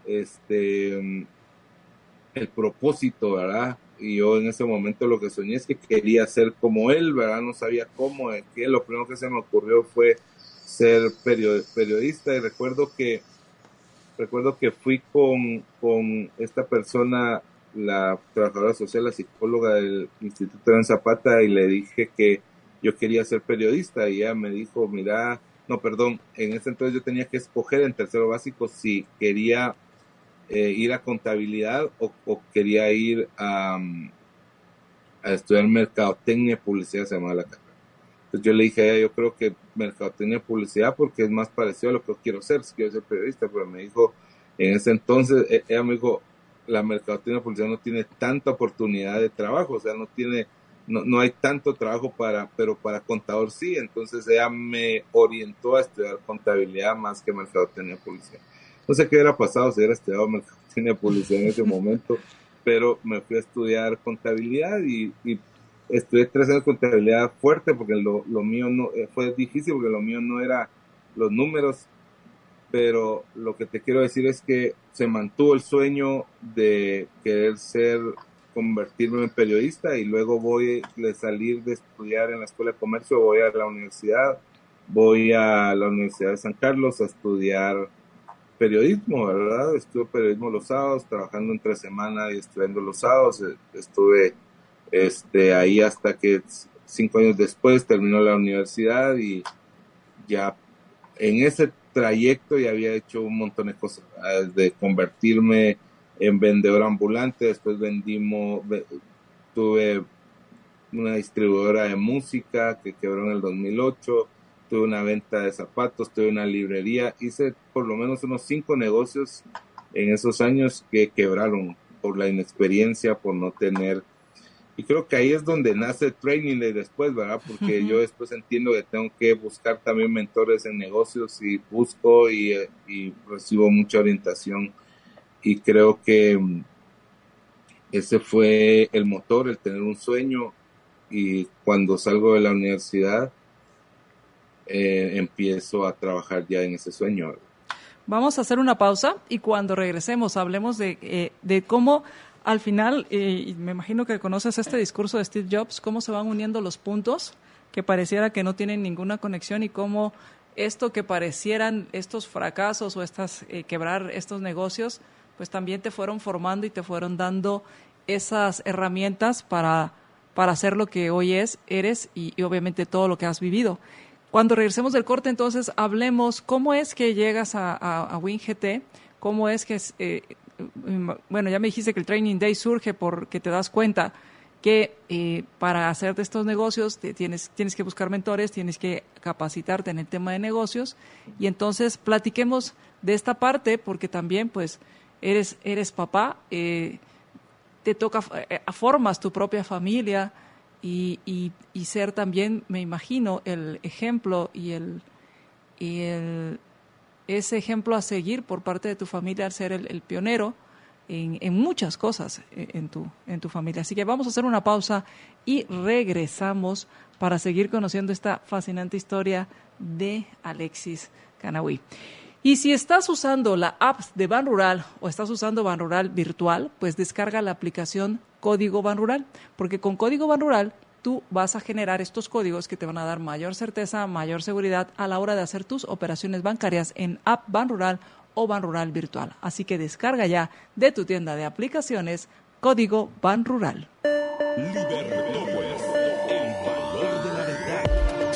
el propósito, ¿verdad? Y yo en ese momento lo que soñé es que quería ser como él, ¿verdad? No sabía cómo, lo primero que se me ocurrió fue ser periodista, y recuerdo que fui con esta persona, la trabajadora social, la psicóloga del Instituto Hernán Zapata, y le dije que yo quería ser periodista, y ella me dijo, en ese entonces yo tenía que escoger en tercero básico si quería ir a contabilidad o quería ir a estudiar mercadotecnia y publicidad, se llamaba la carrera. Entonces yo le dije a ella, yo creo que mercadotecnia y publicidad, porque es más parecido a lo que yo quiero ser, si quiero ser periodista. Pero me dijo, en ese entonces, ella me dijo, la mercadotecnia y publicidad no tiene tanta oportunidad de trabajo, o sea, no hay tanto trabajo pero para contador sí. Entonces ella me orientó a estudiar contabilidad más que mercadotecnia y publicidad. No sé qué hubiera pasado si hubiera estudiado mercadotecnia y publicidad en ese momento, pero me fui a estudiar contabilidad y estudié 3 años de contabilidad fuerte, porque lo mío no fue difícil, porque lo mío no era los números, pero lo que te quiero decir es que se mantuvo el sueño de querer ser convertirme en periodista y luego voy a salir de estudiar en la Escuela de Comercio, voy a la universidad de San Carlos a estudiar periodismo, ¿verdad? Estuve periodismo los sábados, trabajando entre semana y estudiando los sábados. Estuve ahí hasta que 5 años después terminó la universidad y ya en ese trayecto ya había hecho un montón de cosas, de convertirme en vendedor ambulante, después tuve una distribuidora de música que quebró en el 2008, tuve una venta de zapatos, tuve una librería, hice por lo menos unos 5 negocios en esos años que quebraron por la inexperiencia, por no tener, y creo que ahí es donde nace Training Day después, ¿verdad? Porque yo después entiendo que tengo que buscar también mentores en negocios y busco y recibo mucha orientación y creo que ese fue el motor, el tener un sueño y cuando salgo de la universidad empiezo a trabajar ya en ese sueño. Vamos a hacer una pausa y cuando regresemos hablemos de cómo al final, y me imagino que conoces este discurso de Steve Jobs, cómo se van uniendo los puntos que pareciera que no tienen ninguna conexión y cómo esto que parecieran estos fracasos o quebrar estos negocios, pues también te fueron formando y te fueron dando esas herramientas para hacer lo que hoy eres y obviamente todo lo que has vivido. Cuando regresemos del corte, entonces, hablemos cómo es que llegas a WIN-GT, cómo es que, bueno, ya me dijiste que el Training Day surge porque te das cuenta que para hacer de estos negocios tienes que buscar mentores, tienes que capacitarte en el tema de negocios y entonces platiquemos de esta parte porque también, pues, eres papá, te toca, formas tu propia familia, y ser también, me imagino, el ejemplo y ese ejemplo a seguir por parte de tu familia al ser el pionero en muchas cosas en tu familia. Así que vamos a hacer una pausa y regresamos para seguir conociendo esta fascinante historia de Alexis Canahui. Y si estás usando la app de Banrural o estás usando Banrural virtual, pues descarga la aplicación Código Banrural, porque con Código Banrural tú vas a generar estos códigos que te van a dar mayor certeza, mayor seguridad a la hora de hacer tus operaciones bancarias en app Banrural o Banrural virtual. Así que descarga ya de tu tienda de aplicaciones Código Banrural. Libertópolis, el valor de la verdad.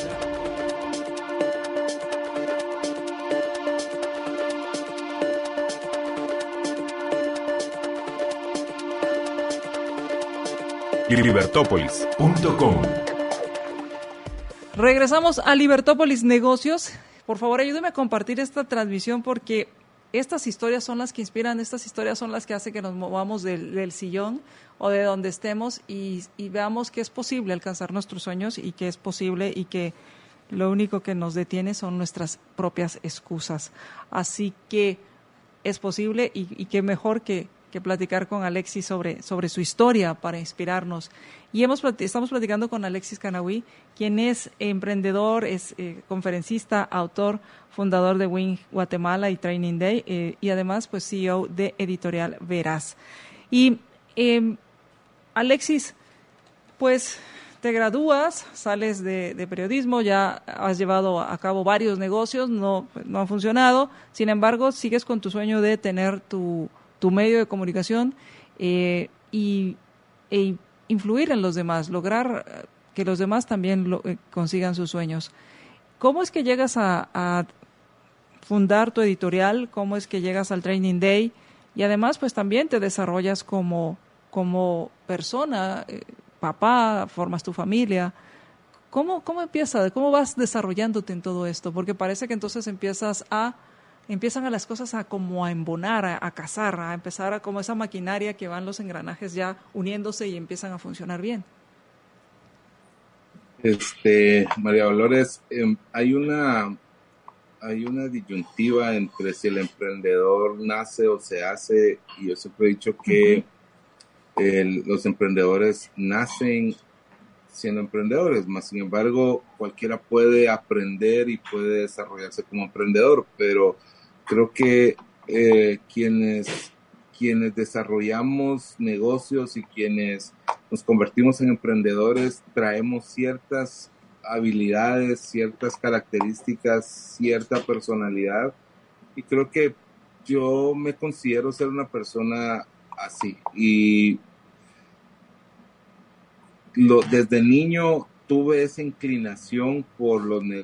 Libertópolis.com. Regresamos a Libertópolis Negocios. Por favor, ayúdeme a compartir esta transmisión porque estas historias son las que inspiran, estas historias son las que hacen que nos movamos del sillón o de donde estemos y veamos que es posible alcanzar nuestros sueños y que es posible y que lo único que nos detiene son nuestras propias excusas. Así que es posible y qué mejor que platicar con Alexis sobre su historia para inspirarnos. Y estamos platicando con Alexis Canahui, quien es emprendedor, es conferencista, autor, fundador de WIN Guatemala y Training Day, y además pues CEO de Editorial Veraz. Y Alexis, pues te gradúas, sales de periodismo, ya has llevado a cabo varios negocios, no han funcionado, sin embargo sigues con tu sueño de tener tu medio de comunicación e influir en los demás, lograr que los demás también consigan sus sueños. ¿Cómo es que llegas a fundar tu editorial? ¿Cómo es que llegas al Training Day? Y además, pues también te desarrollas como persona, papá, formas tu familia. ¿Cómo empieza? ¿Cómo vas desarrollándote en todo esto? Porque parece que entonces empiezan a las cosas a embonar, a casar, a empezar a como esa maquinaria que van los engranajes ya uniéndose y empiezan a funcionar bien. María Dolores, hay una disyuntiva entre si el emprendedor nace o se hace, y yo siempre he dicho que los emprendedores nacen siendo emprendedores, más sin embargo cualquiera puede aprender y puede desarrollarse como emprendedor, pero creo que quienes quienes desarrollamos negocios y quienes nos convertimos en emprendedores traemos ciertas habilidades, ciertas características, cierta personalidad, y creo que yo me considero ser una persona así. Y desde niño tuve esa inclinación por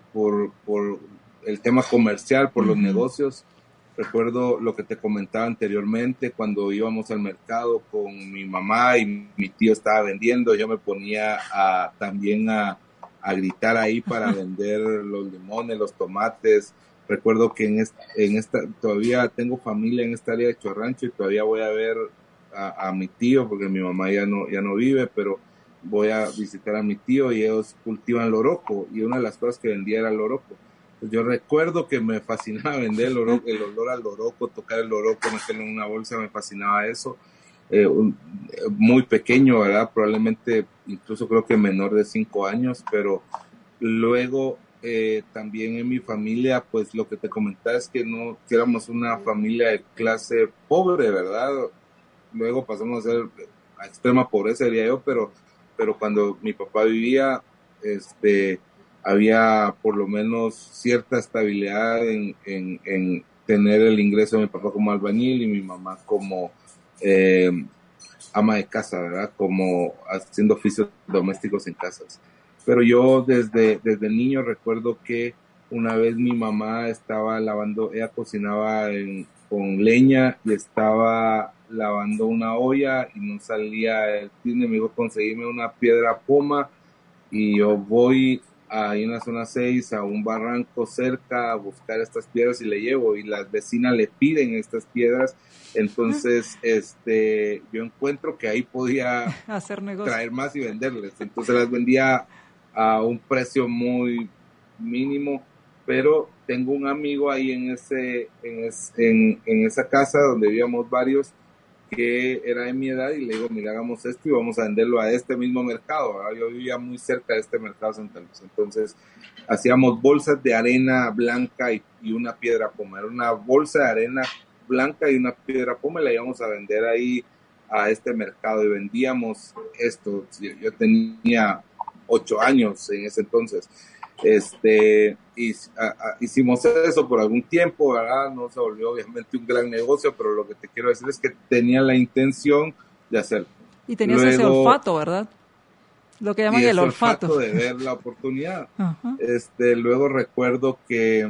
el tema comercial, por los negocios. Recuerdo lo que te comentaba anteriormente, cuando íbamos al mercado con mi mamá y mi tío estaba vendiendo, yo me ponía también a gritar ahí para vender los limones, los tomates. Recuerdo que en esta todavía tengo familia en esta área de Chorrancho y todavía voy a ver a mi tío, porque mi mamá ya no vive, pero voy a visitar a mi tío y ellos cultivan loroco, y una de las cosas que vendía era loroco. Yo recuerdo que me fascinaba vender el olor al loroco, tocar el loroco, meterlo en una bolsa, me fascinaba eso. Muy pequeño, ¿verdad? Probablemente incluso creo que menor de 5 años, pero luego también en mi familia, pues lo que te comentaba es que que éramos una familia de clase pobre, ¿verdad? Luego pasamos a ser a extrema pobreza, diría yo, pero cuando mi papá vivía, había por lo menos cierta estabilidad en tener el ingreso de mi papá como albañil y mi mamá como ama de casa, ¿verdad? Como haciendo oficios domésticos en casas. Pero yo desde niño recuerdo que una vez mi mamá estaba lavando, ella cocinaba con leña y estaba lavando una olla y no salía el tine, me dijo conseguirme una piedra poma, y yo voy ahí en la zona 6 a un barranco cerca a buscar estas piedras y le llevo, y las vecinas le piden estas piedras. Entonces yo encuentro que ahí podía hacer negocio, traer más y venderles, entonces las vendía a un precio muy mínimo, pero tengo un amigo ahí en esa casa donde vivíamos varios, que era de mi edad, y le digo, mira, hagamos esto y vamos a venderlo a este mismo mercado, ¿verdad? Yo vivía muy cerca de este mercado Santa Luz, entonces hacíamos bolsas de arena blanca y una piedra poma. Era una bolsa de arena blanca y una piedra poma, y la íbamos a vender ahí a este mercado, y vendíamos esto. Yo tenía 8 años en ese entonces. Hicimos eso por algún tiempo, ¿verdad? No se volvió obviamente un gran negocio, pero lo que te quiero decir es que tenía la intención de hacerlo. Y tenías ese olfato, ¿verdad? Lo que llaman el olfato de ver la oportunidad. Uh-huh. Luego recuerdo que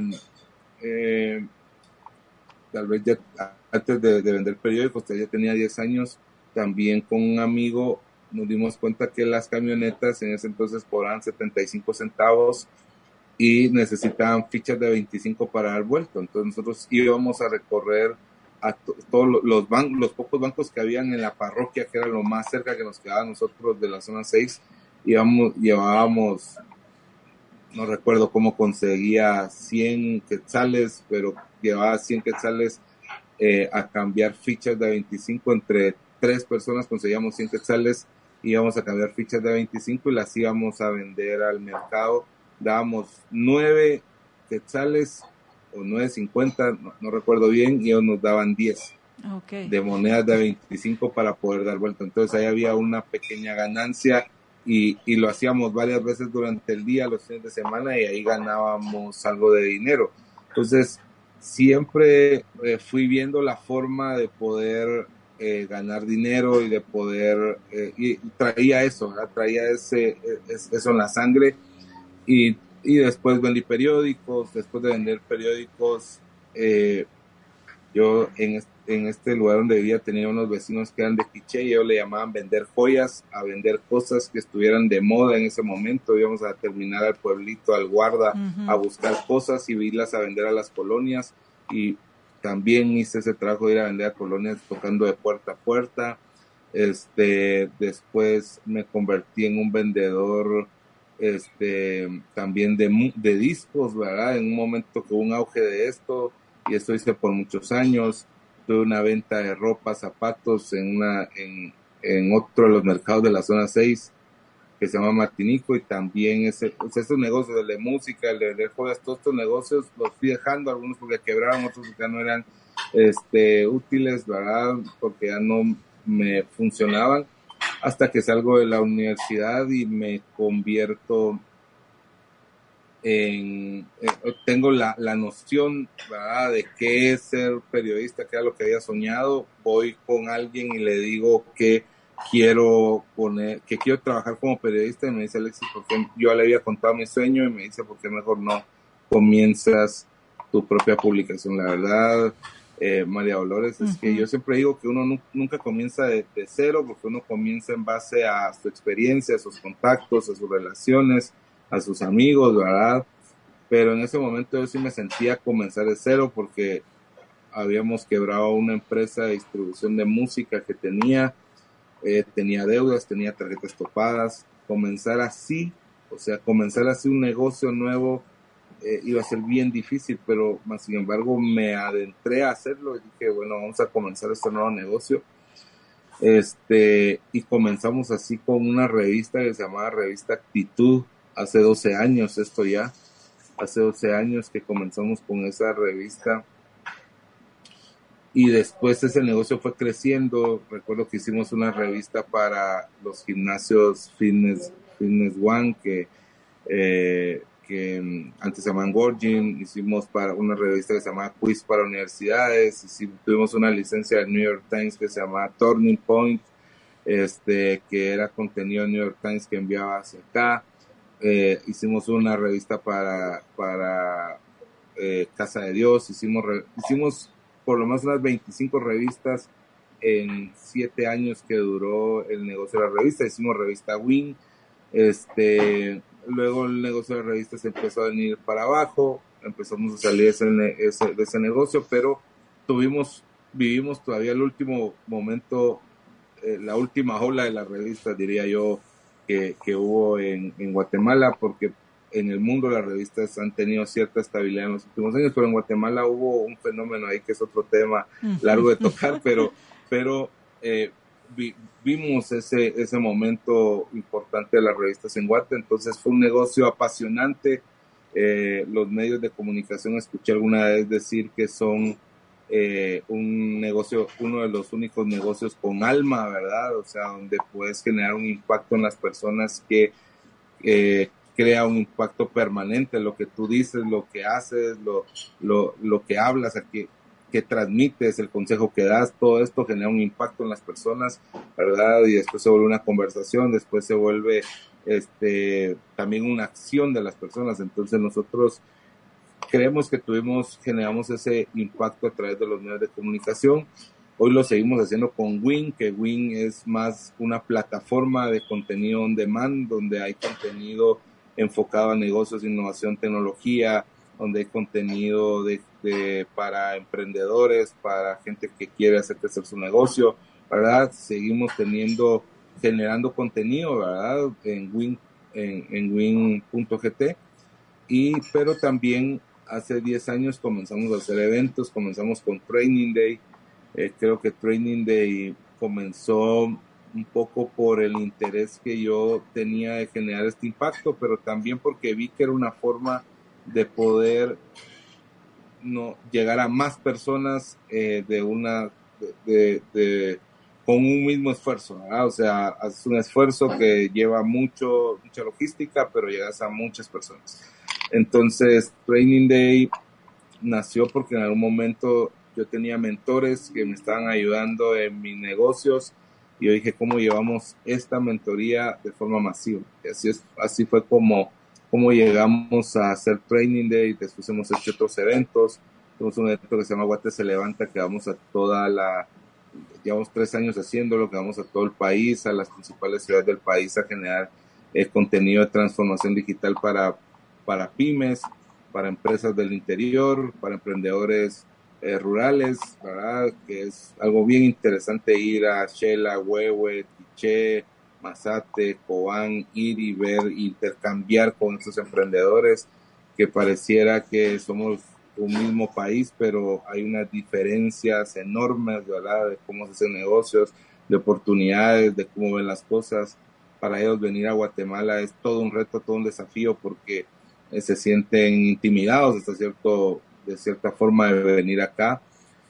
tal vez ya antes de vender periódicos, ya tenía 10 años, también con un amigo nos dimos cuenta que las camionetas en ese entonces cobraban 75 centavos y necesitaban fichas de 25 para dar vuelto. Entonces nosotros íbamos a recorrer a todos los pocos bancos que habían en la parroquia, que era lo más cerca que nos quedaba a nosotros de la zona 6. Llevábamos, no recuerdo cómo conseguía 100 quetzales, pero llevaba 100 quetzales a cambiar fichas de 25. Entre 3 personas conseguíamos 100 quetzales, íbamos a cambiar fichas de 25 y las íbamos a vender al mercado. Dábamos 9 quetzales o 9.50, no recuerdo bien, y ellos nos daban 10 de monedas de 25 para poder dar vuelta. Entonces ahí había una pequeña ganancia, y lo hacíamos varias veces durante el día, los fines de semana, y ahí ganábamos algo de dinero. Entonces siempre fui viendo la forma de poder ganar dinero y de poder, y traía eso, ¿verdad? Traía eso en la sangre. Y después vendí periódicos. Después de vender periódicos, yo en este lugar donde vivía tenía unos vecinos que eran de Quiché, y ellos le llamaban vender joyas, a vender cosas que estuvieran de moda en ese momento. Íbamos a terminar al pueblito, al Guarda, uh-huh, a buscar cosas y irlas a vender a las colonias, y también hice ese trabajo de ir a vender a colonias tocando de puerta a puerta. Después me convertí en un vendedor también de discos, ¿verdad? En un momento que hubo un auge de esto, y esto hice por muchos años. Tuve una venta de ropa, zapatos en otro de los mercados de la zona 6 que se llama Martinico, y también estos negocios de música, el de joyas, todos estos negocios los fui dejando, algunos porque quebraron, otros porque no eran útiles, ¿verdad? Porque ya no me funcionaban, hasta que salgo de la universidad y me convierto tengo la noción, ¿verdad?, de qué es ser periodista, qué era lo que había soñado. Voy con alguien y le digo que quiero trabajar como periodista, y me dice: Alexis, porque yo le había contado mi sueño, y me dice: ¿por qué mejor no comienzas tu propia publicación? La verdad, María Dolores, es que yo siempre digo que uno nunca comienza de cero, porque uno comienza en base a su experiencia, a sus contactos, a sus relaciones, a sus amigos, ¿verdad? Pero en ese momento yo sí me sentía comenzar de cero, porque habíamos quebrado una empresa de distribución de música que tenía deudas, tenía tarjetas topadas. Comenzar así un negocio nuevo iba a ser bien difícil, pero más sin embargo me adentré a hacerlo y dije, bueno, vamos a comenzar este nuevo negocio. Y comenzamos así con una revista que se llamaba Revista Actitud. Hace 12 años hace 12 años que comenzamos con esa revista, y después ese negocio fue creciendo. Recuerdo que hicimos una revista para los gimnasios Fitness One, que antes se llamaban Gorgin. Hicimos para una revista que se llamaba Quiz para Universidades. Tuvimos una licencia del New York Times que se llamaba Turning Point, que era contenido del New York Times que enviaba hacia acá. Hicimos una revista para Casa de Dios. Hicimos por lo menos unas 25 revistas en 7 años que duró el negocio de la revista. Hicimos revista Win. Luego el negocio de revistas empezó a venir para abajo, empezamos a salir de ese negocio, pero vivimos todavía el último momento, la última ola de las revistas, diría yo, que hubo en Guatemala, porque en el mundo las revistas han tenido cierta estabilidad en los últimos años, pero en Guatemala hubo un fenómeno ahí que es otro tema largo de tocar, pero vimos ese momento importante de las revistas en Guate. Entonces fue un negocio apasionante. Los medios de comunicación, escuché alguna vez decir que son un negocio, uno de los únicos negocios con alma, ¿verdad? O sea, donde puedes generar un impacto en las personas que crea un impacto permanente. Lo que tú dices, lo que haces, lo que hablas, que transmites, el consejo que das, todo esto genera un impacto en las personas, ¿verdad? Y después se vuelve una conversación, después se vuelve también una acción de las personas. Entonces nosotros creemos que generamos ese impacto a través de los medios de comunicación. Hoy lo seguimos haciendo con Win, que Win es más una plataforma de contenido on demand, donde hay contenido enfocado a negocios, innovación, tecnología, donde hay contenido para emprendedores, para gente que quiere hacer crecer su negocio, ¿verdad? Seguimos generando contenido, ¿verdad? En win.gt, pero también hace 10 años comenzamos a hacer eventos. Comenzamos con Training Day. Creo que Training Day comenzó un poco por el interés que yo tenía de generar este impacto, pero también porque vi que era una forma de poder llegar a más personas con un mismo esfuerzo, ¿verdad? O sea, es un esfuerzo que lleva mucha logística, pero llegas a muchas personas. Entonces, Training Day nació porque en algún momento yo tenía mentores que me estaban ayudando en mis negocios, y yo dije, ¿cómo llevamos esta mentoría de forma masiva? Y así fue como llegamos a hacer Training Day. Después hemos hecho otros eventos. Tenemos un evento que se llama Guate se levanta, que vamos a llevamos 3 años haciéndolo, que vamos a todo el país, a las principales ciudades del país, a generar contenido de transformación digital para pymes, para empresas del interior, para emprendedores rurales, ¿verdad? Que es algo bien interesante ir a Xela, Huehue, Quiché, Mazate, Cobán, ir y ver, intercambiar con esos emprendedores, que pareciera que somos un mismo país, pero hay unas diferencias enormes, ¿verdad? De cómo se hacen negocios, de oportunidades, de cómo ven las cosas. Para ellos venir a Guatemala es todo un reto, todo un desafío, porque se sienten intimidados de cierta forma de venir acá.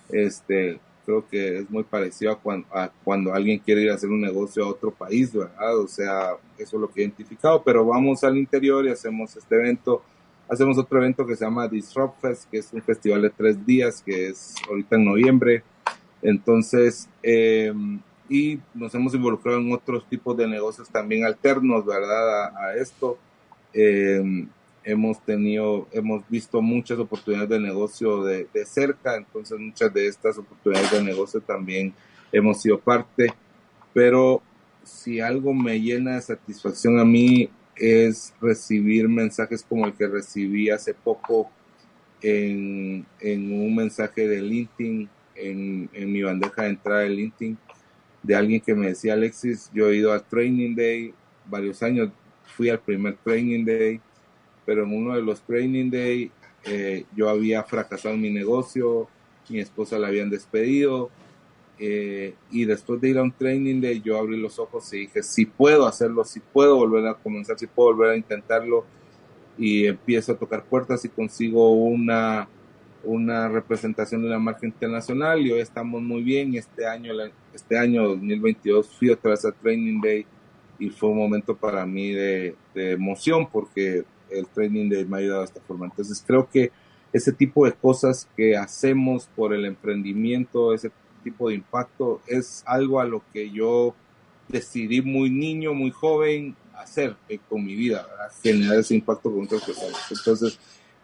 Creo que es muy parecido a cuando alguien quiere ir a hacer un negocio a otro país, ¿verdad? O sea, eso es lo que he identificado, pero vamos al interior y hacemos este evento. Hacemos otro evento que se llama Disrupt Fest, que es un festival de 3 días, que es ahorita en noviembre. Entonces, y nos hemos involucrado en otros tipos de negocios también alternos, ¿verdad? A esto. Hemos visto muchas oportunidades de negocio de cerca, entonces muchas de estas oportunidades de negocio también hemos sido parte, pero si algo me llena de satisfacción a mí es recibir mensajes como el que recibí hace poco en un mensaje de LinkedIn, en mi bandeja de entrada de LinkedIn, de alguien que me decía: Alexis, yo he ido a Training Day varios años, fui al primer Training Day, pero en uno de los Training Day yo había fracasado en mi negocio, mi esposa la habían despedido, y después de ir a un Training Day yo abrí los ojos y dije: sí puedo hacerlo, sí puedo volver a comenzar, sí puedo volver a intentarlo, y empiezo a tocar puertas y consigo una representación de la marca internacional, y hoy estamos muy bien. Este año 2022 fui otra vez a Training Day y fue un momento para mí de emoción, porque el Training Day me ha ayudado de esta forma. Entonces creo que ese tipo de cosas que hacemos por el emprendimiento, ese tipo de impacto, es algo a lo que yo decidí muy niño, muy joven, hacer con mi vida, ¿verdad? Generar ese impacto con otras personas. Entonces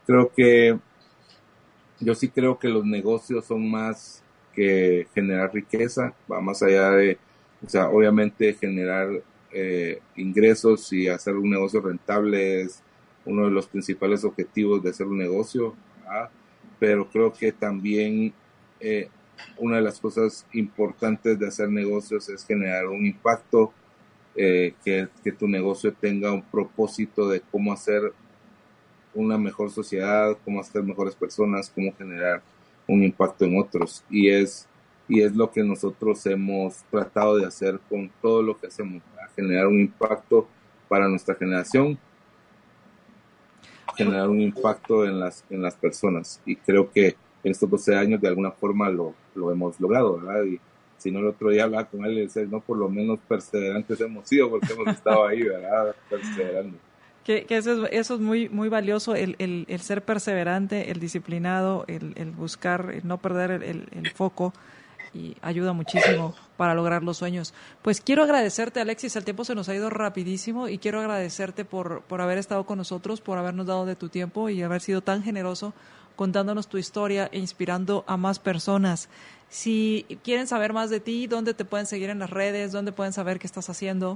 yo sí creo que los negocios son más que generar riqueza, va más allá de, o sea, obviamente generar ingresos y hacer un negocio rentable es uno de los principales objetivos de hacer un negocio, ¿verdad? Pero creo que también una de las cosas importantes de hacer negocios es generar un impacto, que tu negocio tenga un propósito de cómo hacer una mejor sociedad, cómo hacer mejores personas, cómo generar un impacto en otros, y es lo que nosotros hemos tratado de hacer con todo lo que hacemos, ¿verdad? Generar un impacto para nuestra generación, generar un impacto en las personas, y creo que en estos 12 años de alguna forma lo hemos logrado, ¿verdad? Y si no, el otro día hablaba con él y decía: no, por lo menos perseverantes hemos sido, porque hemos estado ahí, ¿verdad? Perseverando. Que eso es muy muy valioso, el ser perseverante, el disciplinado, el buscar, el no perder el foco, y ayuda muchísimo para lograr los sueños. Pues quiero agradecerte, Alexis, el tiempo se nos ha ido rapidísimo, y quiero agradecerte por haber estado con nosotros, por habernos dado de tu tiempo y haber sido tan generoso contándonos tu historia e inspirando a más personas. Si quieren saber más de ti, ¿dónde te pueden seguir en las redes? ¿Dónde pueden saber qué estás haciendo?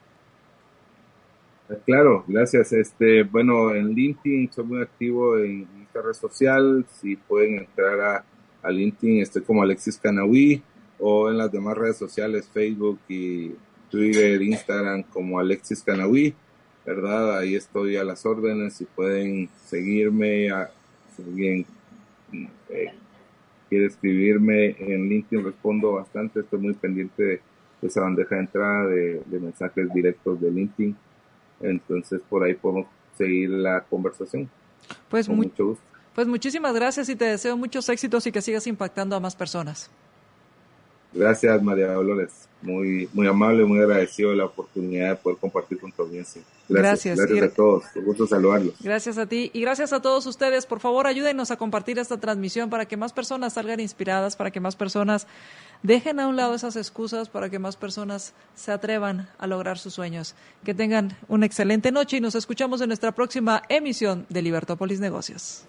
Claro, gracias. Bueno, en LinkedIn soy muy activo en esta red social. Si pueden entrar a LinkedIn, estoy como Alexis Canaví, o en las demás redes sociales, Facebook y Twitter, Instagram, como Alexis Canaví, ¿verdad? Ahí estoy a las órdenes. Si pueden seguirme, si alguien quiere escribirme en LinkedIn, respondo bastante. Estoy muy pendiente de esa bandeja de entrada de mensajes directos de LinkedIn. Entonces por ahí podemos seguir la conversación. Pues con mucho gusto. Pues muchísimas gracias, y te deseo muchos éxitos y que sigas impactando a más personas. Gracias, María Dolores. Muy, muy amable, muy agradecido de la oportunidad de poder compartir con tu audiencia. Gracias a todos. Un gusto saludarlos. Gracias a ti y gracias a todos ustedes. Por favor, ayúdenos a compartir esta transmisión para que más personas salgan inspiradas, para que más personas dejen a un lado esas excusas, para que más personas se atrevan a lograr sus sueños. Que tengan una excelente noche y nos escuchamos en nuestra próxima emisión de Libertópolis Negocios.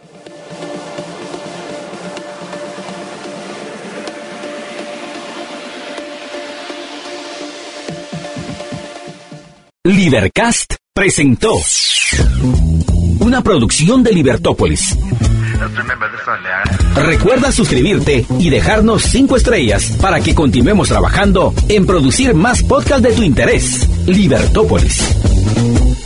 Libercast presentó una producción de Libertópolis. Recuerda suscribirte y dejarnos 5 estrellas para que continuemos trabajando en producir más podcasts de tu interés. Libertópolis.